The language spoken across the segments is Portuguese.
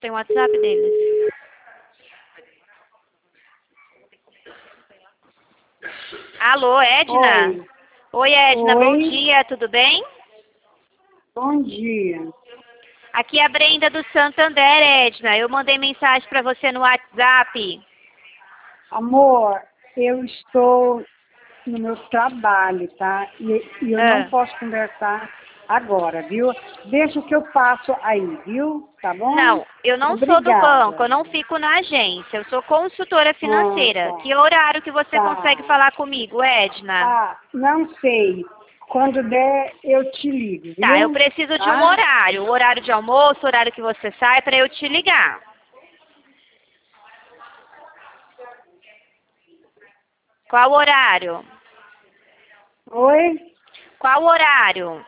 Tem o WhatsApp deles. Alô, Edna? Oi. Oi, Edna, bom Oi. dia, tudo bem? Bom dia. Aqui é a Brenda do Santander, Edna. Eu mandei mensagem para você no WhatsApp. Amor, eu estou no meu trabalho, tá? E eu não posso conversar agora, viu? Deixa que eu passo aí, viu? Tá bom? Não, eu não sou do banco, Obrigada. eu não fico na agência. Eu sou consultora Ah, financeira. tá. Que horário que você consegue Tá. falar comigo, Edna? Ah, não sei. Quando der, eu te ligo, Tá, eu viu? preciso de um Tá? horário. O horário de almoço, o horário que você sai, para eu te ligar. Qual horário? Oi? Qual horário?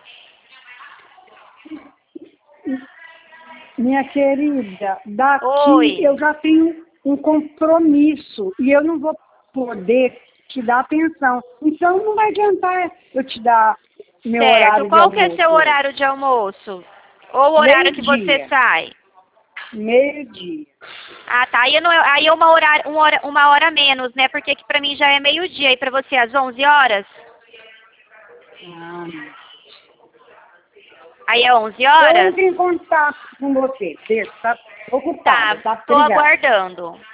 Minha querida, daqui Oi. eu já tenho um compromisso e eu não vou poder te dar atenção. Então não vai adiantar eu te dar meu Certo. horário de Qual que é almoço seu hoje. horário de almoço? Ou o horário que você Meio-dia. sai? Meio-dia. Ah, tá. Aí, aí é uma hora menos, né? Porque aqui pra mim já é meio-dia. E pra você às 11 horas? Ah, Aí é 11 eu horas? entro em contato com você. Você está Tá, ocupada, tá? tô Obrigada. aguardando.